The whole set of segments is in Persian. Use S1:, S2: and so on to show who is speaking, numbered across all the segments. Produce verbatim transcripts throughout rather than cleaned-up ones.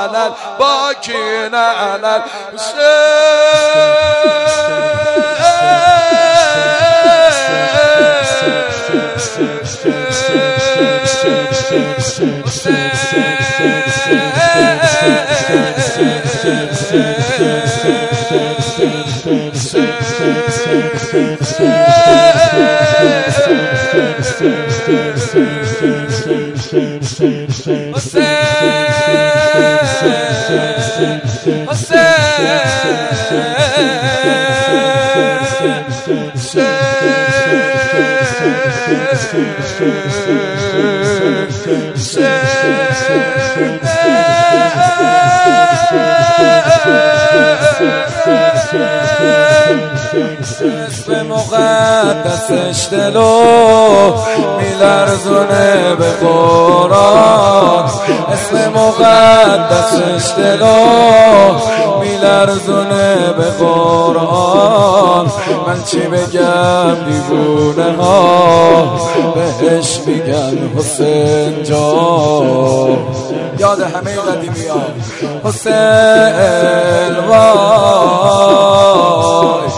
S1: على الباكين على الحسين
S2: اسم مقدسش دلو میلرزونه به قرآن اسم مقدسش دلو میلرزونه به قرآن من چی بگم دیوونه ها بهش میگن حسین جان یاد همه قدیمی ها حسین وای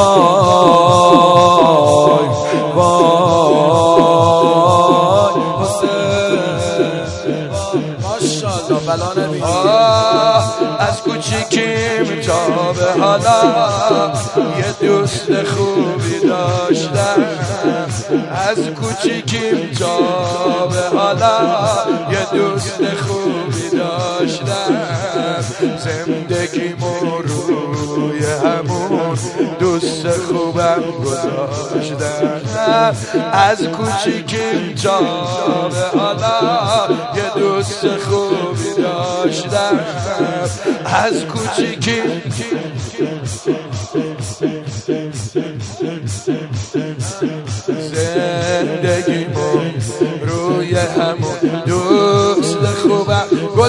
S2: وای وای حسین ماشاءالله بلا نبی
S1: از کوچیکیم تا به حالا یه دوست خوبی داشتم از کوچیکیم تا به حالا یه دوست خوبی داشتم زندگیمو روی همون دوست خوبم گذاشتم از کوچیکیم تا به حالا یه دوست خوبی داشتم از کوچیکیم زندگیمو روی همون دوست خوبم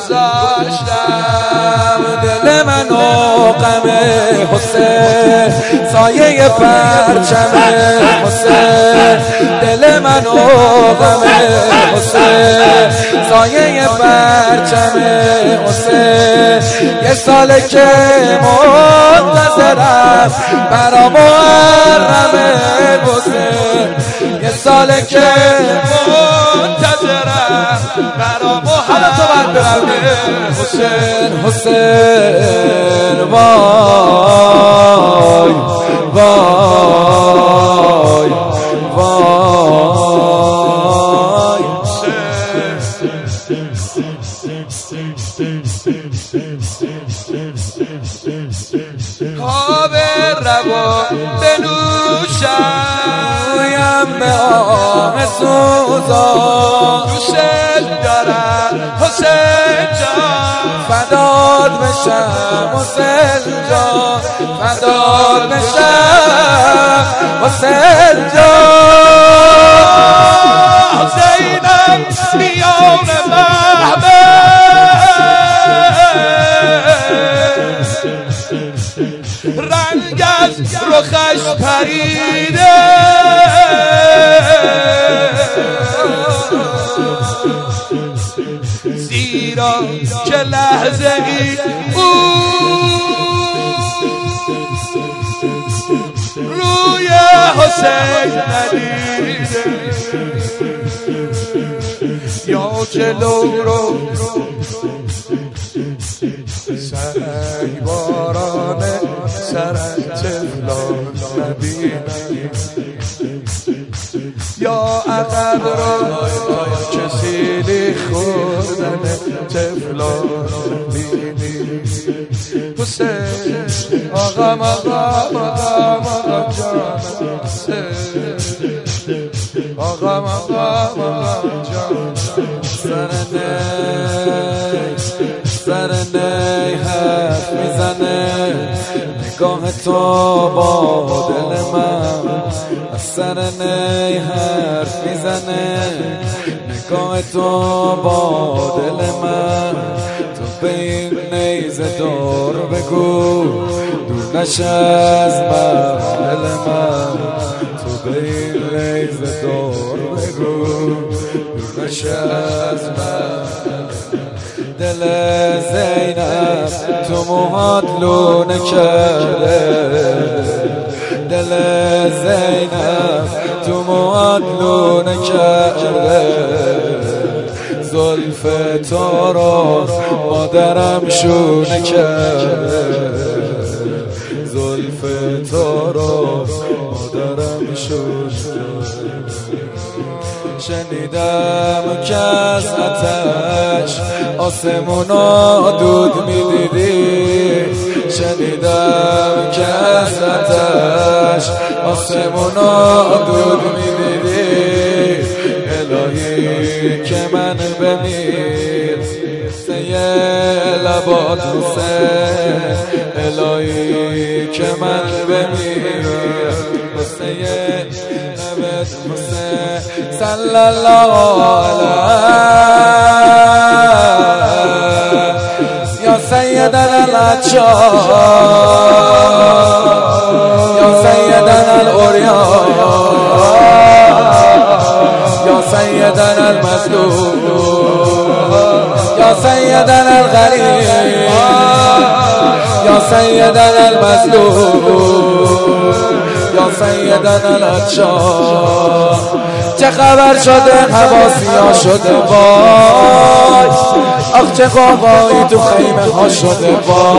S1: گذاشتم
S2: دل منو غم حسین سایه پرچم حسین دل منو غم حسین سایه پرچم حسین یه ساله که منتظرم برا محرم حسین یه ساله که
S1: منتظرم برا محرم
S2: تو باید برم حسین حسین وای وای وای
S1: آب روان بنوشم
S2: به آم سوزان
S1: دوست دارم حسین جان
S2: فدات بشم حسین جان فدات بشم حسین جان
S1: حسینم میان محبه رنگ از رخش پریده زیرا که لحظه ای او روی حسین ندیده یا جلو رو سنگ بارانه سرت تفلان نبینم یا عقب رو کسیلی خوردن تفلان بینی حسین آقام آقام آقام آقام جان حسین آقام آقام آقام جان
S2: سرنه سرنه حرف میزنه نگاه تو با دل من از سرنه حرف میزنه نگاه تو با دل من تو به این نیزه دور بگو دور نشه از محل من تو به این نیزه دور بگو دور نشه از من دل دل زینب تو موهات لونه کرده، دل زینب تو موهات لونه کرده، زلف تو رو مادرم شونه کرده، زلف تو رو مادرم شونه کرده. شنیدم که از آتش آسمونا دود میدیدی، شنیدم که از آتش آسمونا دود میدیدی، الهی که من بمیر سیه لبات حسین، الهی که من بمیر سیه لبات حسین صلی الله علیه یا سیدنا العطشان یا سیدنا الاوریان یا سیدنا المظلوم یا سیدنا الغریب یا سیدنا المظلوم یا سیدنا العطشان. چه خبر شده حواسیا شده وای، آخ چه قاقایی تو خیمه ها شده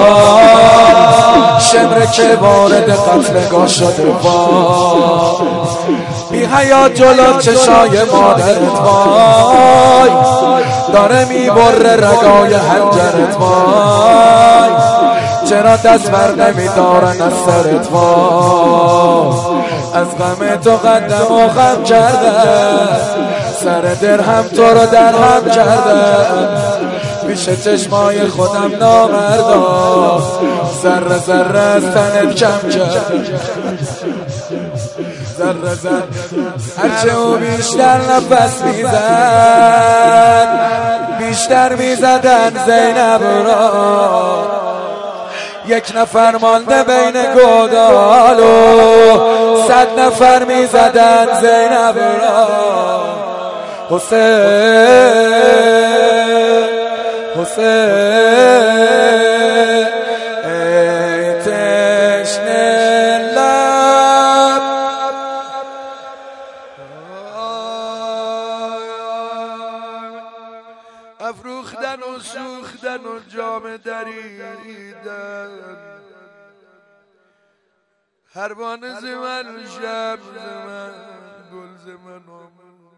S2: وای، شمر که وارد قتلگاه شده وای، بی حیات جلو چشای مادرت وای، داره میبره رگای حنجرت وای، چرا دست بر نمیدارن از سرت وای، از غم تو قدم و خم کردن، سر درهم تو رو در هم کردن، پیش چشمای خودم نامردا ذره ذره از تنت کم کرد، ذره ذره هرچه او بیشتر نفس میزد بیشتر میزدن زینب را، یک نفر مانده بین گودال و صد نفر میزدن زینب را. حسین حسین ای تشنه لب،
S1: افروختن و سوختن و جام دریدن، هر بان زمن شب زمن گل زمن